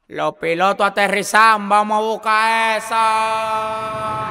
Los pilotos aterrizan, vamos a buscar esa.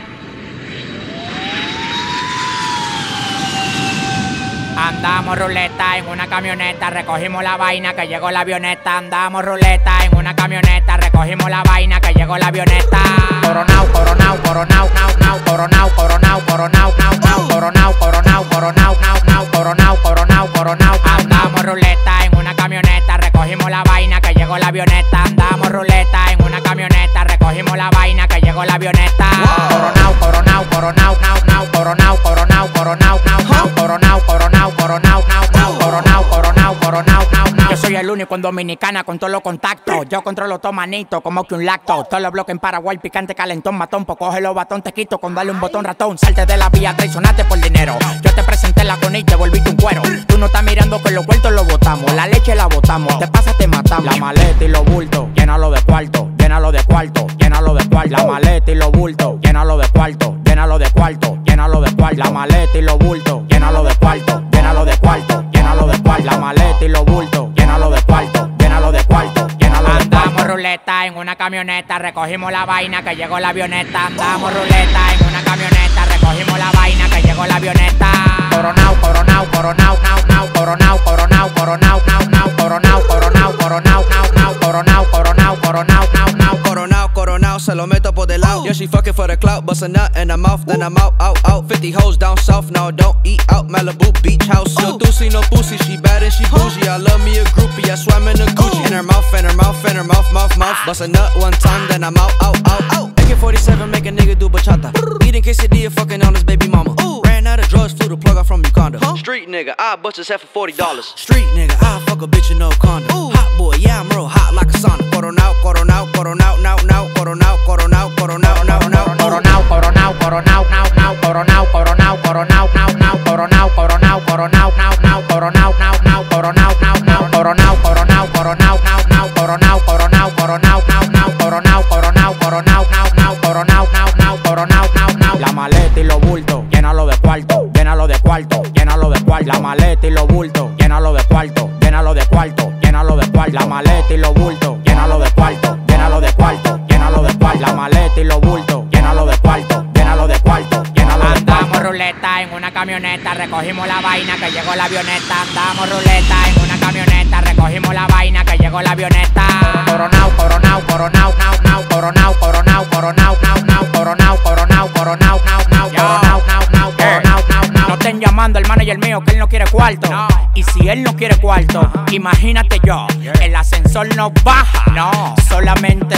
Andamos ruleta en una camioneta, recogimos la vaina que llegó la avioneta. Andamos ruleta en una camioneta, recogimos la vaina que llegó la avioneta. Coronao, coronao, coronao, nao, nao, coronao, coronao, coronao, nao, nao, coronao, coronao, coronao, nao, nao, coronao, coronao, coronao. Andamos ruleta en una camioneta, recogimos la vaina que llegó la avioneta. Andamos ruleta en una camioneta, recogimos la vaina que llegó la avioneta. Coronao, coronao, coronao, nao, nao, coronao, coronao, coronao, nao, nao, coronao, coronao, coronao, nao, nao, coronao, coronao, coronao, nao, nao. Yo soy el único en Dominicana con todos los contactos. Yo controlo todo manito, como que un lacto. Todos los bloques en Paraguay, picante, calentón, matón. Pues coge los batón, te quito con darle un botón ratón. Salte de la vía, traicionaste por dinero. Yo te presenté la con y te volviste un cuero. Tú no estás mirando que los vueltos los botamos. La leche la botamos, te pasa, te matamos. La maleta y los bultos, llénalo de cuarto, llénalo de cuarto, llénalo de cuarto. La maleta y los bultos, llénalo de cuarto, llénalo de cuarto, llénalo de cuarto. La maleta y los bultos, llénalo de cuarto, llénalo de cuarto, llénalo de cuarto. La maleta y los bultos, llénalo de cuarto, llénalo de cuarto, llénalo de cuarto. Andamos ruleta en una camioneta, recogimos la vaina que llegó la avioneta. Andamos ruleta en una camioneta, recogimos la vaina que llegó la avioneta. Coronao, coronao, coronao, nao, nao, coronao, coronao, coronao, nao, nao, coronao, coronao, coronao, nao, nao, coronao, coronao, coronao, nao, nao. Coronao, coronao, se lo meto por del lado. Yeah, she fucking for the clout, bust a nut in her mouth, then I'm out, out, out. 50 hoes down south, now don't eat out. Malibu beach house, no doozy, no pussy. She bad and she bougie. I love me a groupie, I swam in a Gucci. In her mouth, in her mouth, in her mouth, mouth, mouth. Bust a nut one time, then I'm out, out, out, out. AK-47 make a nigga do bachata. Eating quesadilla, fucking on his baby mama. Ran out of drugs, flew the plug out from Uganda. Street nigga, I bust his head for $40. Street nigga, I fuck a bitch in no condom. Hot boy, yeah, I'm real hot like a sauna. Coronao, coronao, coronao, now, now, coronao, coronao, coronao, now, now, coronao, coronao, coronao, now, now, coronao, coronao, coronao, now, now, coronao, coronao, coronao, now, now, coronao, now, now, coronao, now, now, coronao, coronao, coronao, now, now, coronao, coronao, coronao, now, now, coronao, coronao, coronao, now, now, coronao, now, now, coronao, now, now. La maleta y los bultos, llénalo de cuarto, llénalo de cuarto, llénalo de cuarto. La maleta y los bultos, llénalo de cuarto, llénalo de cuarto, llénalo de cuarto. La maleta y los bultos, llénalo de cuarto, llénalo de cuarto, llénalo de cuarto. La maleta y los bultos, llénalo de cuarto, llénalo de cuarto, llénalo de cuarto. Andamos ruleta en una camioneta, recogimos la vaina que llegó la avioneta. Andamos ruleta en una camioneta, recogimos la vaina que llegó la avioneta. Coronao, coronao, coronao, nao, nao, coronao, coronao, coronao, nao, nao, coronao, coronao, coronao, nao, nao, coronao, nao, nao, coronao, nao, nao. No estén llamando al manager mío que él no quiere cuarto. Y si él no quiere cuarto, imagínate yo, el ascensor no baja, no, solamente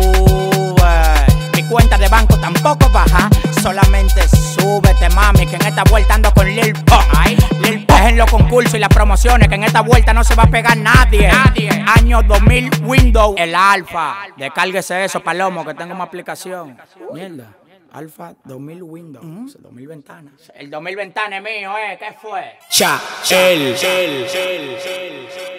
sube. Mi cuenta de banco tampoco baja, solamente súbete, mami, que en esta vuelta ando con Lil Pump. Lil Pump es en los concursos y las promociones, que en esta vuelta no se va a pegar nadie. Año 2000 Windows, el Alfa. Descárguese eso, Palomo, que tengo una aplicación. Mierda. Alfa 2000 Windows, 2000 ventanas. El 2000 ventanas es mío, ¿qué fue? Cha, el.